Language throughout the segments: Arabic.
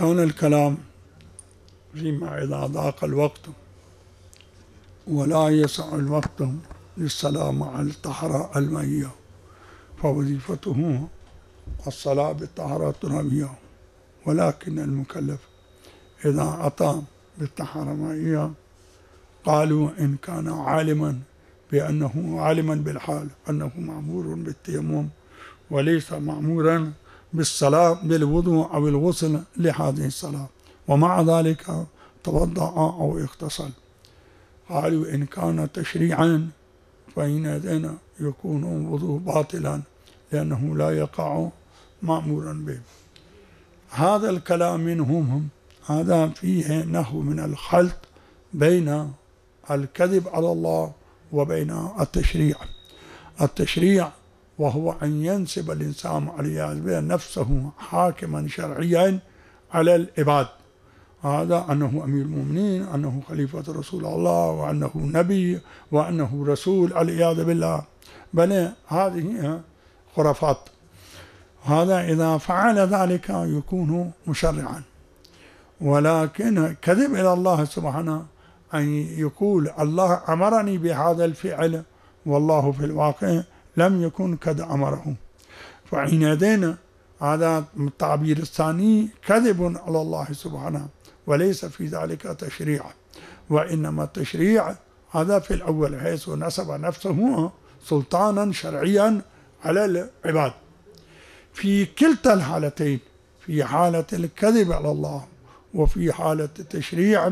كان الكلام فيما إذا ضاق الوقت ولا يسع الوقت للصلاة مع الطهارة المائية فوظيفته الصلاة بالطهارة الترابية، ولكن المكلف إذا أتى بالطهارة المائية قالوا إن كان عالما بالحال أنه مأمور بالتيمم وليس مأمورا بالصلاة بالوضوء أو الغسل لهذه الصلاة، ومع ذلك توضأ أو اغتسل. قالوا إن كان تشريعا فإنئذ يكون الوضوء باطلا لأنه لا يقع مأمورا به. هذا الكلام منهم هذا فيه نحو من الخلط بين الكذب على الله وبين التشريع وهو أن ينسب الإنسان عليه نفسه حاكما شرعيا على العباد، هذا أنه أمير المؤمنين، أنه خليفة رسول الله، وأنه نبي، وأنه رسول، والعياذ بالله، بل هذه خرافات. هذا إذا فعل ذلك يكون مشرعا، ولكن كذب إلى الله سبحانه أن يقول الله أمرني بهذا الفعل والله في الواقع لم يكن قد أمره، فحينئذ هذا التعبير الثاني كذب على الله سبحانه وليس في ذلك تشريع، وإنما التشريع هذا في الأول حيث نسب نفسه سلطانا شرعيا على العباد. في كلتا الحالتين، في حالة الكذب على الله وفي حالة التشريع،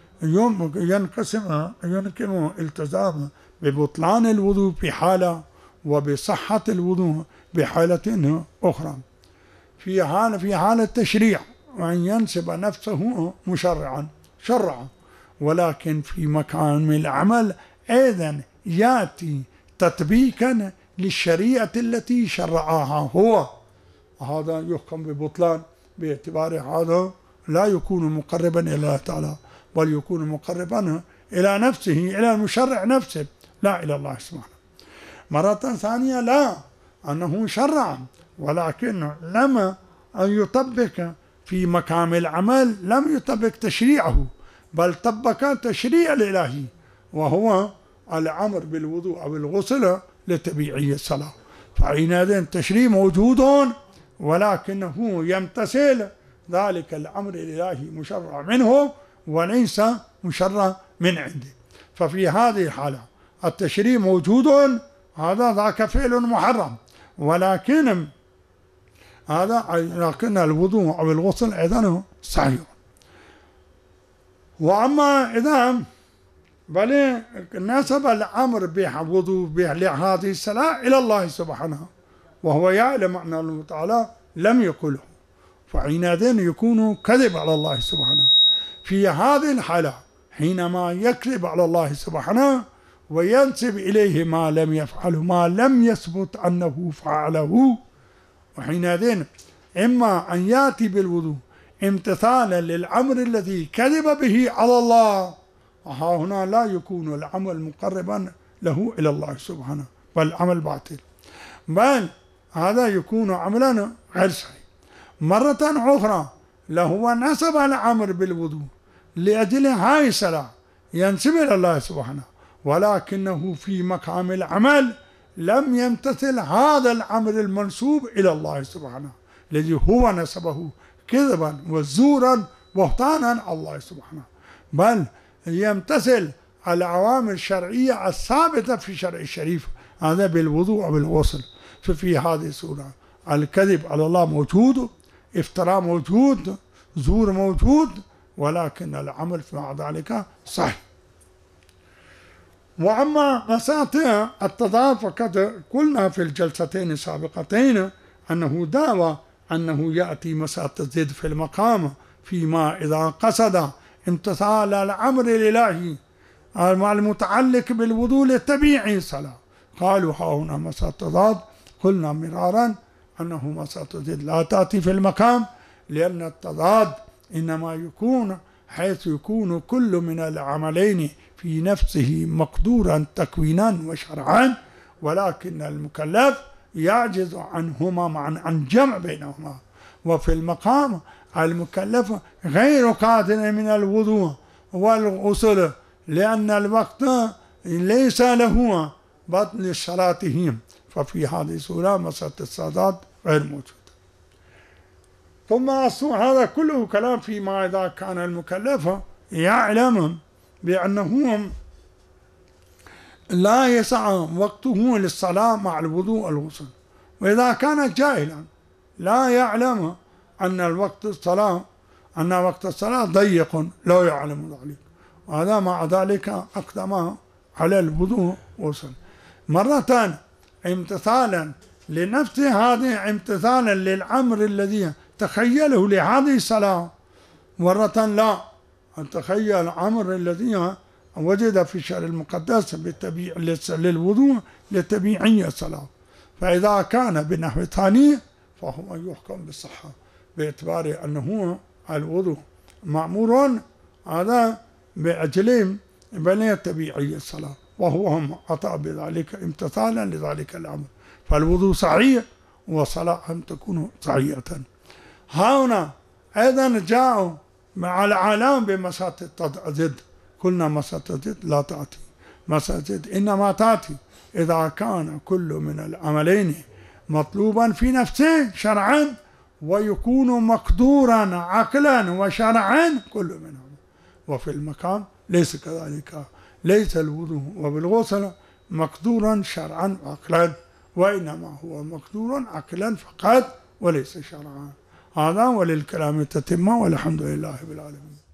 يمكن التزام ببطلان الوضوء في حالة وبصحة الوضوء بحالة أخرى. في حالة التشريع وأن ينسب نفسه مشرعا شرعا، ولكن في مكان العمل أيضا يأتي تطبيقا للشريعة التي شرعها هو، هذا يحكم ببطلان باعتبار هذا لا يكون مقربا إلى الله تعالى، بل يكون مقربا إلى نفسه، إلى المشرع نفسه، لا إلى الله سبحانه. مرة ثانية لا، أنه شرع ولكن لما أن يطبق في مقام العمل لم يطبق تشريعه، بل طبق تشريع الإلهي وهو الأمر بالوضوء أو الغسل لتبيعي الصلاة، فحينئذ التشريع موجود ولكنه يمتثل ذلك الأمر الإلهي مشرع منه وليس مشرع من عنده. ففي هذه الحالة التشريع موجود، هذا ذاك فعل محرم، ولكن الوضوء أو الغسل أيضا صحيح. وأما إذا بل نسب الأمر بالوضوء لهذه الصلاة إلى الله سبحانه وهو يعلم أن الله تعالى لم يقله، فحينئذ يكون كذب على الله سبحانه. في هذه الحالة حينما يكذب على الله سبحانه وينسب إليه ما لم يفعله، ما لم يثبت أنه فعله، وحينئذ إما أن يأتي بالوضوء امتثالا للأمر الذي كذب به على الله، وها هنا لا يكون العمل مقربا له إلى الله سبحانه بل عمل باطل، بل هذا يكون عملا غير صحيح. مرة أخرى لهو نسب الأمر بالوضوء لأجل هاي الصلاة ينسب إلى الله سبحانه، ولكنه في مقام العمل لم يمتثل هذا الأمر المنسوب إلى الله سبحانه الذي هو نسبه كذبا وزورا بهتانا على الله سبحانه، بل يمتثل الأوامر الشرعية الثابتة في الشرع الشريف، هذا بالوضوء والغسل. ففي هذه الصورة الكذب على الله موجود، افتراء موجود، زور موجود، ولكن العمل مع ذلك صحيح. وأما مسألة التضاد فقد قلنا في الجلستين السابقتين أنه دعوى أنه يأتي مسألة الزيد في المقام فيما إذا قصد امتثال الأمر الإلهي المتعلق بالوضوء لتبيع الصلاة. قالوا ها هنا مسألة التضاد، قلنا مرارا أنه مسألة الزيد لا تأتي في المقام، لأن التضاد إنما يكون حيث يكون كل من العملين في نفسه مقدورا تكوينا وشرعا، ولكن المكلف يعجز عنهما عن جمع بينهما. وفي المقام المكلف غير قادر من الوضوء والغسل، لأن الوقت ليس له بطل صلاتهم، ففي هذه الصورة مسألة السادات غير موجودة. ثم هذا كله كلام فيما إذا كان المكلف يعلم بأنه لا يسع وقته للصلاة مع الوضوء والغسل. وإذا كان جاهلا لا يعلم أن وقت الصلاة ضيق، لا يعلم ذلك، وهذا مع ذلك أقدم على الوضوء والغسل مرة امتثالا لنفسه، هذه امتثالا للأمر الذي تخيله لهذه الصلاة، مرة لا أن تخيل الأمر الذي وجد في الشرع المقدس للوضوء لتبيعية الصلاة، فإذا كان بنحو ثاني فهو يحكم بالصحة باعتبار أنه الوضوء مأمور هذا بأجل بنية تبيعية الصلاة، وهو هم أطاع بذلك امتثالا لذلك الأمر، فالوضوء صحيح والصلاة أن تكون صحيحة. هنا أيضا جاءوا مع العالم بمسألة التضد، قلنا مسألة التضد لا تأتي، مسألة التضد إنما تأتي إذا كان كل من العملين مطلوبا في نفسه شرعا ويكون مقدورا عقلا وشرعا كل منهم، وفي المكان ليس كذلك، ليس الوضوء وبالغسل مقدورا شرعا وعقلا، وإنما هو مقدور عقلا فقط وليس شرعا. هذا وللكلام تتمة، والحمد لله رب العالمين.